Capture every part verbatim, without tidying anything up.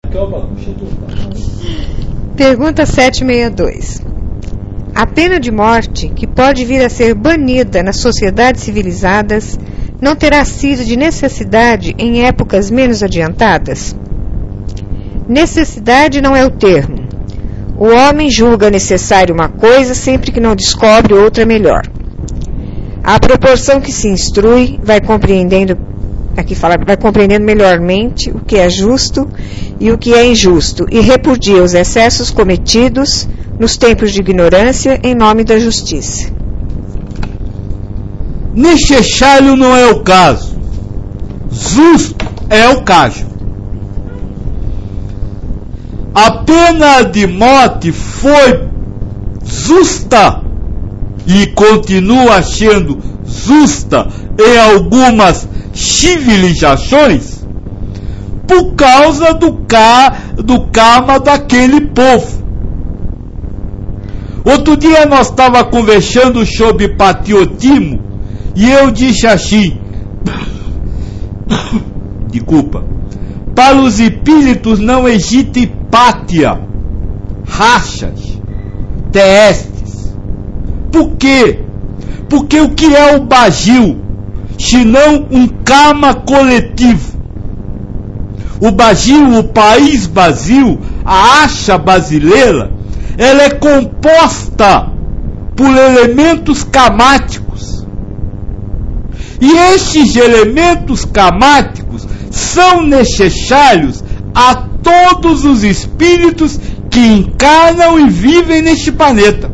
Pergunta setecentos e sessenta e dois. A pena de morte, que pode vir a ser banida nas sociedades civilizadas, não terá sido de necessidade em épocas menos adiantadas? Necessidade não é o termo. O homem julga necessário uma coisa sempre que não descobre outra melhor. À proporção que se instrui, vai compreendendo, aqui fala, vai compreendendo melhormente o que é justo e o que é injusto, e repudia os excessos cometidos nos tempos de ignorância em nome da justiça. Necessário não é o caso, justo é o caso. A pena de morte foi justa e continua sendo justa em algumas civilizações por causa do, ca, do karma daquele povo. Outro dia nós estávamos conversando sobre patriotismo e eu disse assim, desculpa, para os espíritos não existe pátria, raças, testes. Por quê? Porque o que é o Brasil, senão um karma coletivo? O Brasil, o país Brasil, a acha brasileira, ela é composta por elementos karmáticos. E esses elementos karmáticos são necessários a todos os espíritos que encarnam e vivem neste planeta.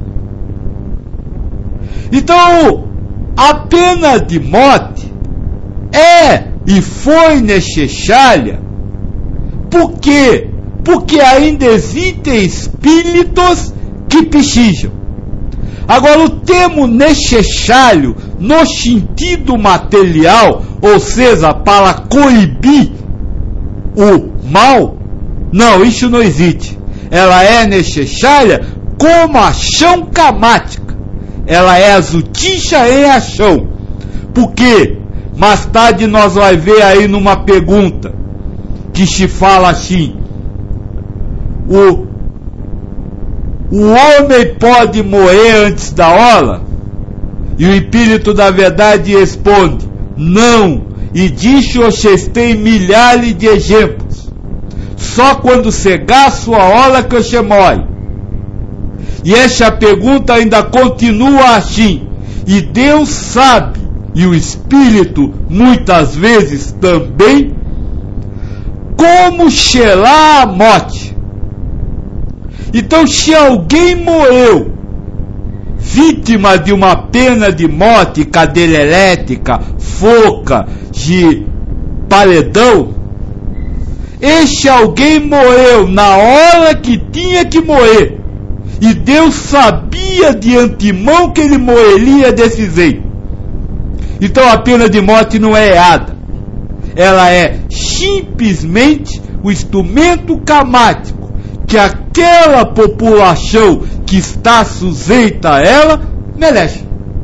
Então, a pena de morte é e foi necessária. Por quê? Porque ainda existem espíritos que precisam. Agora, o termo necessário, no sentido material, ou seja, para coibir o mal, não, isso não existe. Ela é necessária como ação karmática. Ela é a justiça em ação. Por quê? Mais tarde nós vamos ver aí numa pergunta que se fala assim: o, o homem pode morrer antes da hora? E o espírito da verdade responde: não. E disso vocês têm milhares de exemplos. Só quando chegar a sua hora que você morre. E essa pergunta ainda continua assim. E Deus sabe, e o Espírito muitas vezes também, como cheirar a morte. Então, se alguém morreu vítima de uma pena de morte, cadeira elétrica, foca, de paredão, esse alguém morreu na hora que tinha que morrer. E Deus sabia de antemão que ele morreria desse jeito. Então a pena de morte não é errada. Ela é simplesmente o instrumento karmático que aquela população que está sujeita a ela merece.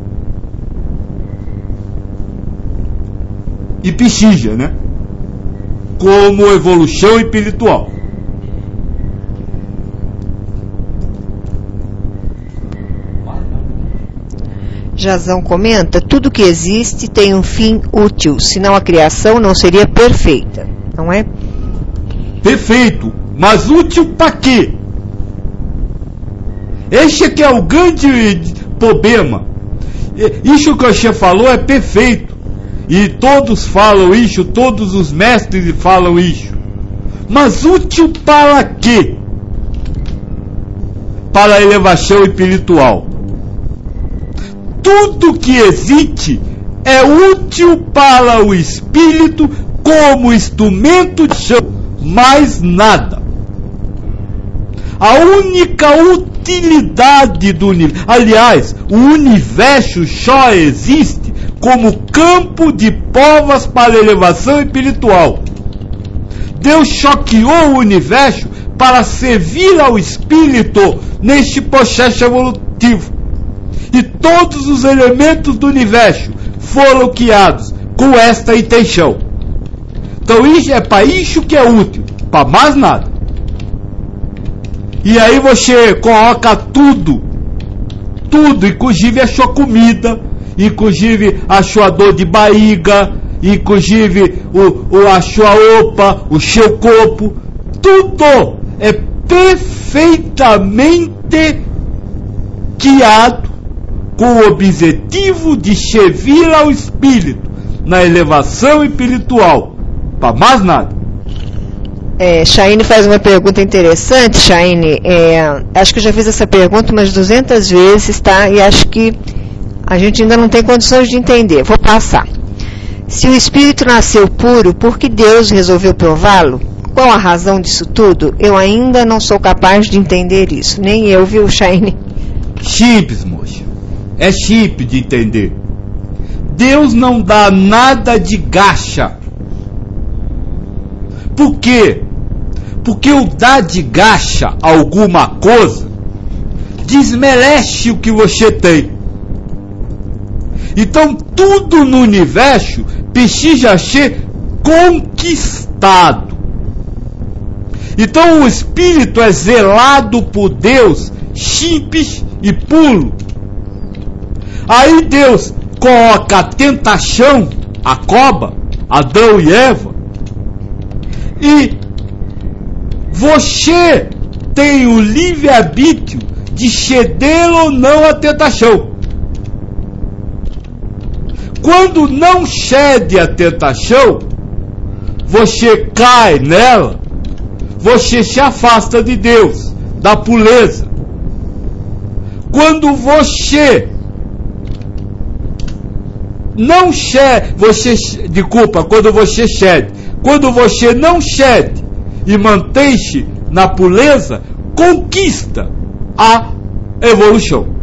E precisa, né? Como evolução espiritual. Jazão comenta: tudo que existe tem um fim útil, senão a criação não seria perfeita, não é? Perfeito, mas útil para quê? Esse que é o grande problema. Isso que você falou é perfeito, e todos falam isso, todos os mestres falam isso, mas útil para quê? Para a elevação espiritual. Tudo que existe é útil para o espírito como instrumento de chão, mais nada. A única utilidade do universo, aliás, o universo só existe como campo de provas para a elevação espiritual. Deus só criou o universo para servir ao espírito neste processo evolutivo. E todos os elementos do universo foram criados com esta intenção. Então isso é para isso que é útil. para mais nada. E aí você coloca tudo, tudo, inclusive a sua comida, inclusive a sua dor de barriga, inclusive o, o, a sua roupa, o seu corpo, tudo é perfeitamente guiado com o objetivo de servir ao Espírito na elevação espiritual, para mais nada. É, Chaine faz uma pergunta interessante, Chaine. É, acho que eu já fiz essa pergunta umas duzentas vezes, tá? E acho que a gente ainda não tem condições de entender. Vou passar. Se o Espírito nasceu puro, por que Deus resolveu prová-lo? Qual a razão disso tudo? Eu ainda não sou capaz de entender isso. Nem eu, viu, Chaine? Simples, moça. É simples de entender. Deus não dá nada de gacha. Por quê? Porque o dar de gacha alguma coisa desmerece o que você tem. Então tudo no universo precisa ser conquistado. Então o Espírito é zelado por Deus, simples e puro. Aí Deus coloca a tentação, a cobra, Adão e Eva, e você tem o livre-arbítrio de ceder ou não à tentação. Quando não cede à tentação, você cai nela, você se afasta de Deus, da pureza. Quando você não cede, você, desculpa, quando você cede, quando você não cede e mantém-se na pureza, conquista a evolução.